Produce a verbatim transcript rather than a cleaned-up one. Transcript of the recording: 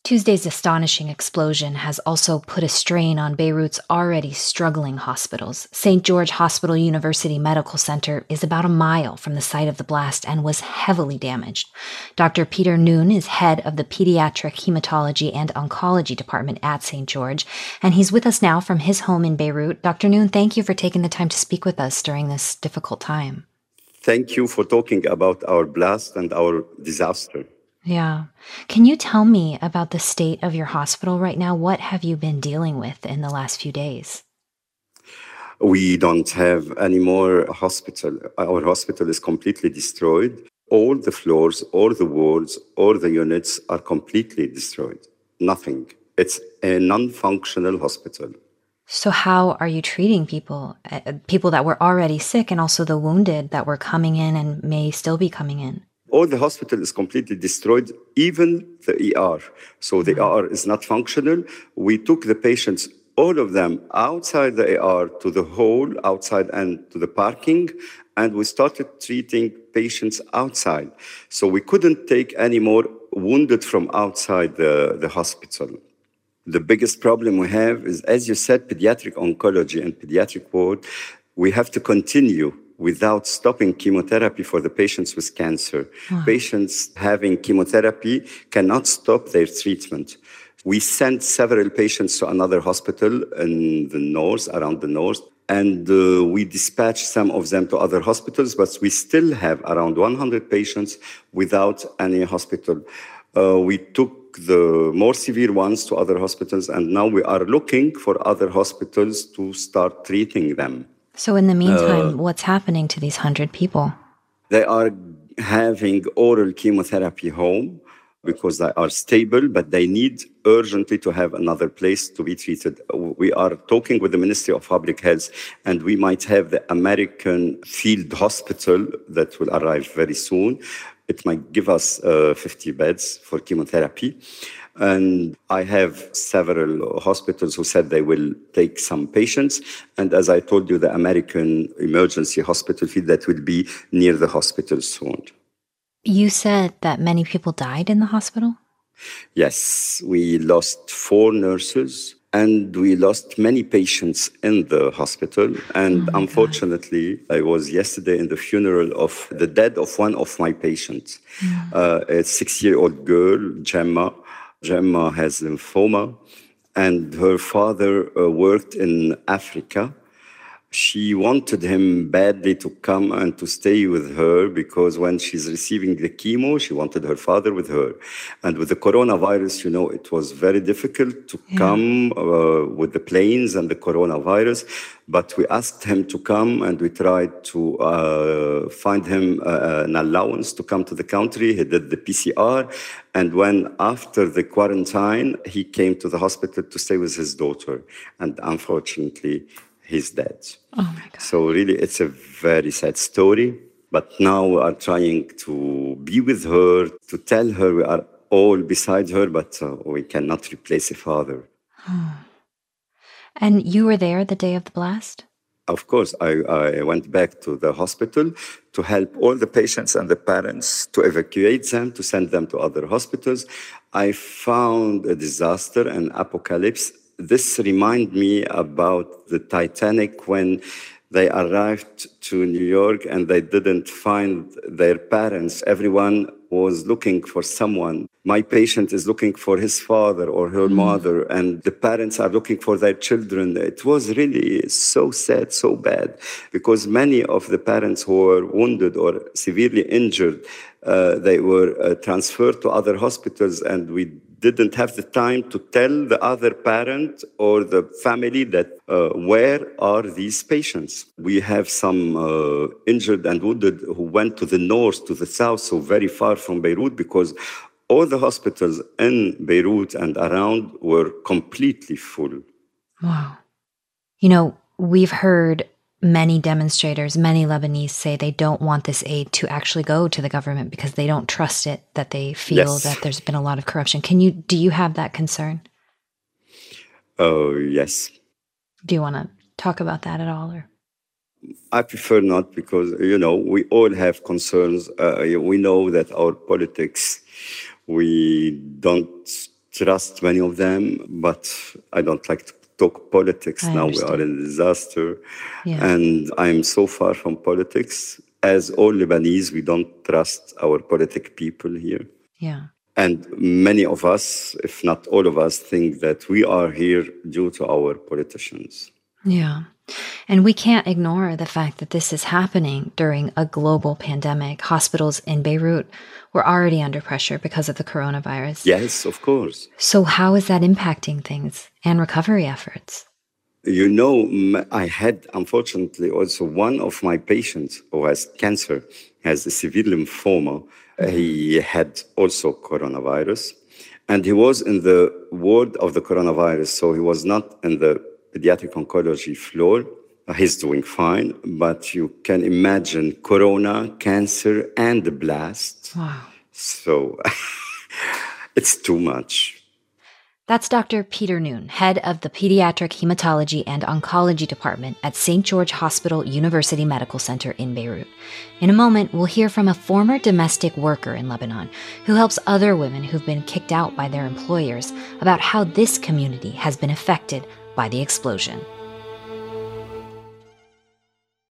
Tuesday's astonishing explosion has also put a strain on Beirut's already struggling hospitals. Saint George Hospital University Medical Center is about a mile from the site of the blast and was heavily damaged. Doctor Peter Noon is head of the Pediatric Hematology and Oncology Department at Saint George, and he's with us now from his home in Beirut. Doctor Noon, thank you for taking the time to speak with us during this difficult time. Thank you for talking about our blast and our disaster. Yeah. Can you tell me about the state of your hospital right now? What have you been dealing with in the last few days? We don't have any more hospital. Our hospital is completely destroyed. All the floors, all the wards, all the units are completely destroyed. Nothing. It's a non-functional hospital. So how are you treating people, uh, people that were already sick and also the wounded that were coming in and may still be coming in? All the hospital is completely destroyed, even the E R. So the E R is not functional. We took the patients, all of them, outside the E R to the hall, outside and to the parking, and we started treating patients outside. So we couldn't take any more wounded from outside the, the hospital. The biggest problem we have is, as you said, pediatric oncology and pediatric ward. We have to continue without stopping chemotherapy for the patients with cancer. Wow. Patients having chemotherapy cannot stop their treatment. We sent several patients to another hospital in the north, around the north, and uh, we dispatched some of them to other hospitals, but we still have around one hundred patients without any hospital. Uh, we took the more severe ones to other hospitals, and now we are looking for other hospitals to start treating them. So in the meantime, uh, what's happening to these hundred people? They are having oral chemotherapy home because they are stable, but they need urgently to have another place to be treated. We are talking with the Ministry of Public Health, and we might have the American field hospital that will arrive very soon. It might give us uh, fifty beds for chemotherapy. And I have several hospitals who said they will take some patients. And as I told you, the American emergency hospital field that will be near the hospital soon. You said that many people died in the hospital? Yes, we lost four nurses and we lost many patients in the hospital. And oh unfortunately, God. I was yesterday in the funeral of the death of one of my patients, mm. uh, a six-year-old girl, Gemma. Gemma has lymphoma, and her father uh, worked in Africa. She wanted him badly to come and to stay with her because when she's receiving the chemo, she wanted her father with her. And with the coronavirus, you know, it was very difficult to yeah. come uh, with the planes and the coronavirus. But we asked him to come and we tried to uh, find him uh, an allowance to come to the country. He did the P C R. And when after the quarantine, he came to the hospital to stay with his daughter. And unfortunately, he's dead. Oh my God. So really, it's a very sad story. But now we are trying to be with her, to tell her we are all beside her, but uh, we cannot replace a father. Oh. And you were there the day of the blast? Of course, I, I went back to the hospital to help all the patients and the parents to evacuate them, to send them to other hospitals. I found a disaster, an apocalypse. This reminded me about the Titanic when they arrived to New York and they didn't find their parents. Everyone was looking for someone. My patient is looking for his father or her mm. mother, and the parents are looking for their children. It was really so sad, so bad, because many of the parents who were wounded or severely injured, uh, they were uh, transferred to other hospitals, and we didn't have the time to tell the other parent or the family that uh, where are these patients. We have some uh, injured and wounded who went to the north, to the south, so very far from Beirut, because all the hospitals in Beirut and around were completely full. Wow. You know, we've heard many demonstrators, many Lebanese say they don't want this aid to actually go to the government because they don't trust it, that they feel yes. that there's been a lot of corruption. Can you, do you have that concern? Oh, uh, yes. Do you want to talk about that at all? Or? I prefer not because, you know, we all have concerns. Uh, we know that our politics, we don't trust many of them, but I don't like to talk politics I now. understand. We are in a disaster. Yeah. And I'm so far from politics. As all Lebanese, we don't trust our politic people here. Yeah. And many of us, if not all of us, think that we are here due to our politicians. Yeah. And we can't ignore the fact that this is happening during a global pandemic. Hospitals in Beirut were already under pressure because of the coronavirus. Yes, of course. So how is that impacting things and recovery efforts? You know, m- I had, unfortunately, also one of my patients who has cancer, has a severe lymphoma. He had also coronavirus. And he was in the ward of the coronavirus, so he was not in the pediatric oncology floor. He's doing fine, but you can imagine corona, cancer, and the blast. Wow. So it's too much. That's Doctor Peter Noon, head of the Pediatric Hematology and Oncology Department at Saint George Hospital University Medical Center in Beirut. In a moment, we'll hear from a former domestic worker in Lebanon who helps other women who've been kicked out by their employers about how this community has been affected by the explosion.